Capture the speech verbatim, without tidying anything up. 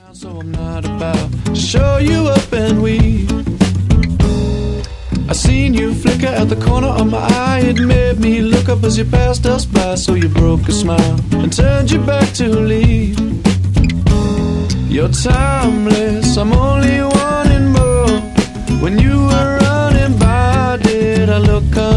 So I'm not about to show you up and we I seen you flicker at the corner of my eye. It made me look up as you passed us by. So you broke a smile and turned your back to leave. You're timeless, I'm only wanting more. When you were running by, did I look up?